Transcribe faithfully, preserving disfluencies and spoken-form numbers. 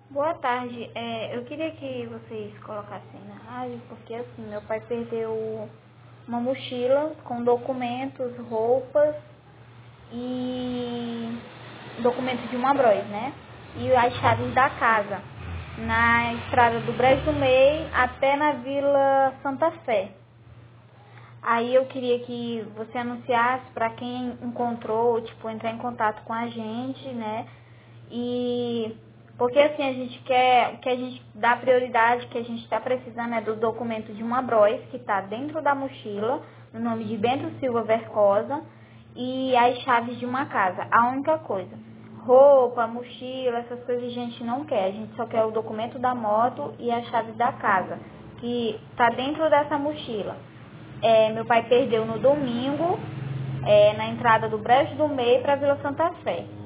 Boa tarde. É, eu queria que vocês colocassem na rádio, porque assim, meu pai perdeu uma mochila com documentos, roupas e documentos de uma Bros, né? E as chaves da casa, na estrada do Brejo do Meio até na Vila Santa Fé. Aí eu queria que você anunciasse para quem encontrou, tipo, entrar em contato com a gente, né? E porque assim a gente quer, o que a gente dá prioridade, que a gente está precisando é do documento de uma Bros que está dentro da mochila, no nome de Bento Silva Vercosa, e as chaves de uma casa. A única coisa, roupa, mochila, essas coisas a gente não quer. A gente só quer o documento da moto e as chaves da casa, que está dentro dessa mochila. É, meu pai perdeu no domingo, é, na entrada do Brejo do Meio para Vila Santa Fé.